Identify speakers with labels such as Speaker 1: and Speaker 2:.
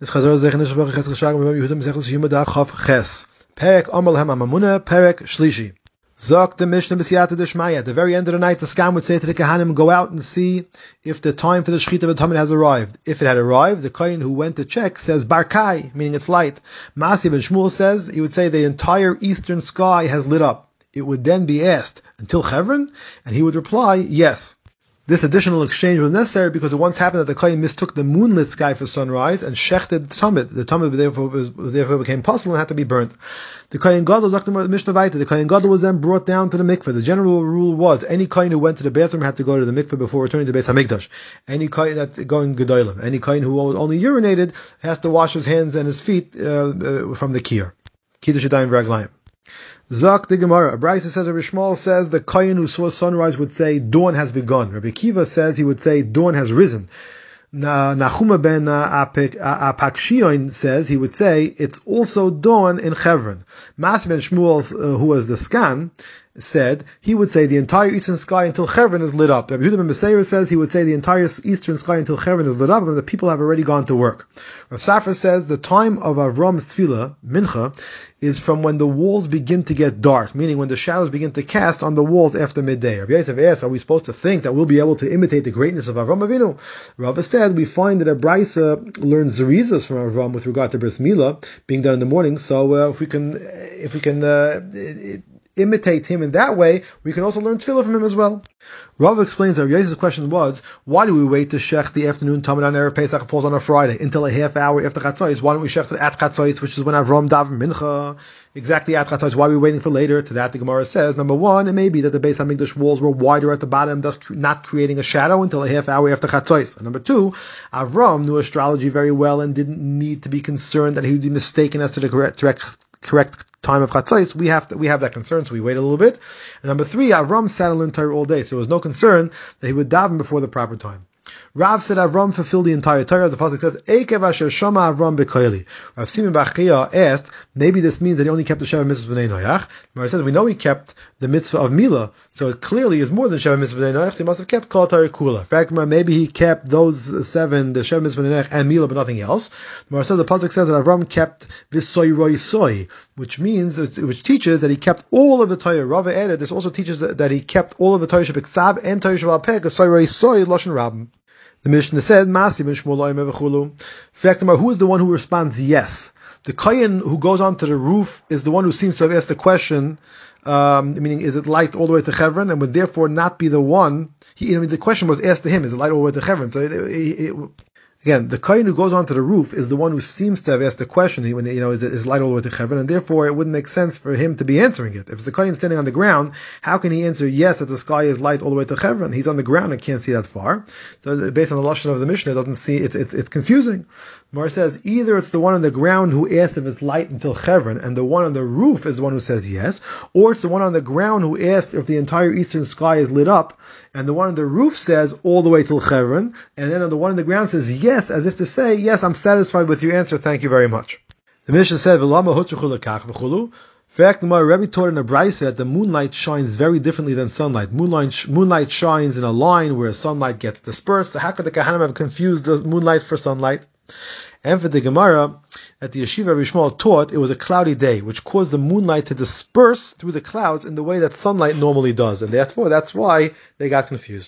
Speaker 1: This Chazor Zech Nishbach Ches Chashag Mevem Yehudim Zechus Yimada Chav Ches. Perek Amal Hem Amamuna, Perek Shlishi. Zok the Mishnah B'Siyata Deshmaya. At the very end of the night, the Skam would say to the Kahanim, go out and see if the time for the Shechita of the Tamid has arrived. If it had arrived, the Kohen who went to check says Barkai, meaning it's light. Masi ben Shmuel says, he would say the entire eastern sky has lit up. It would then be asked, until Chevron? And he would reply, yes. This additional exchange was necessary because it once happened that the Kohen mistook the moonlit sky for sunrise and shechted the Tamid. The Tamid therefore became possible and had to be burnt. The Kohen Gadol, the Mishnah Vayta, the Kohen Gadol was then brought down to the mikveh. The general rule was any Kohen who went to the bathroom had to go to the mikveh before returning to the Beis Hamikdash. Any Kohen that's going Gedolim, any Kohen who only urinated has to wash his hands and his feet from the kiyur. Kiddush Yadayim v'Raglayim. Zak the Gemara. Abraisa says, Rabbi Shmuel says the Kohen who saw sunrise would say dawn has begun. Rabbi Kiva says he would say dawn has risen. Nachuma ben Apakshion says he would say it's also dawn in Chevron. Mas ben Shmuel, who was the Skan, said he would say the entire eastern sky until Chevron is lit up. Rabbi Yehuda ben Beseira says he would say the entire eastern sky until Chevron is lit up and the people have already gone to work. Rav Safra says the time of Avram's tefillah, mincha, is from when the walls begin to get dark, meaning when the shadows begin to cast on the walls after midday. Rabbi Yosef asked, are we supposed to think that we'll be able to imitate the greatness of Avram Avinu? Rava said, we find that Abraisa learns Zerizos from Avram with regard to Bris Milah being done in the morning, so if we can imitate him in that way, we can also learn tefillah from him as well. Rav explains that Yosef's question was, why do we wait to shech the afternoon Tamid on Erev Pesach falls on a Friday until a half hour after Chatzos? Why don't we shech at Chatzos, which is when Avram daven mincha, exactly at Chatzos? Why are we waiting for later? To that the Gemara says, number one, it may be that the Beis Hamikdash walls were wider at the bottom, thus not creating a shadow until a half hour after Chatzos. And number two, Avram knew astrology very well and didn't need to be concerned that he would be mistaken as to the correct time of Chatzos. We have that concern, so we wait a little bit. And number three, Avram sat and learned Torah all day, so there was no concern that he would daven before the proper time. Rav said Avram fulfilled the entire Torah, as the pasuk says, Ekev asher shama Avram b'koili. Rav Simon Bachia asked, maybe this means that he only kept the Sheva mitzvahs b'nei Noach. Mara says, we know he kept the mitzvah of Milah, so it clearly is more than Sheva mitzvahs b'nei Noach, so he must have kept Kol Torah Kula. In fact, maybe he kept those seven, the Sheva mitzvahs b'nei Noach and Milah, but nothing else. Mara says, the pasuk says that Avram kept V'soy roi soy, which teaches that he kept all of the Torah. Rava added, this also teaches that he kept all of the Torah Shebiksav and Torah Shebal Peh, Soy roi soy, Lashon Rabbim. The Mishnah said, Masi ben Shmuel v'chulu. In fact, who is the one who responds yes? The Kohen who goes onto the roof is the one who seems to have asked the question, meaning is it light all the way to Chevron, and would therefore not be the one. The question was asked to him, is it light all the way to Chevron? So again, the Kohen who goes onto the roof is the one who seems to have asked the question. Is light all the way to Chevron, and therefore it wouldn't make sense for him to be answering it. If it's the Kohen standing on the ground, how can he answer yes that the sky is light all the way to Chevron? He's on the ground and can't see that far. So based on the lashon of the Mishnah, it doesn't see it's confusing. Mar says either it's the one on the ground who asked if it's light until Chevron, and the one on the roof is the one who says yes, or it's the one on the ground who asked if the entire eastern sky is lit up, and the one on the roof says all the way till Chevron, and then the one on the ground says yes, as if to say, yes, I'm satisfied with your answer, thank you very much. The Mishnah said, In fact, the Rebbe taught in a Braisa that the moonlight shines very differently than sunlight. Moonlight shines in a line where sunlight gets dispersed. So how could the Kahanim have confused the moonlight for sunlight? And for the Gemara, at the Yeshiva Rabbi Shmuel taught it was a cloudy day, which caused the moonlight to disperse through the clouds in the way that sunlight normally does. And therefore, that's why they got confused.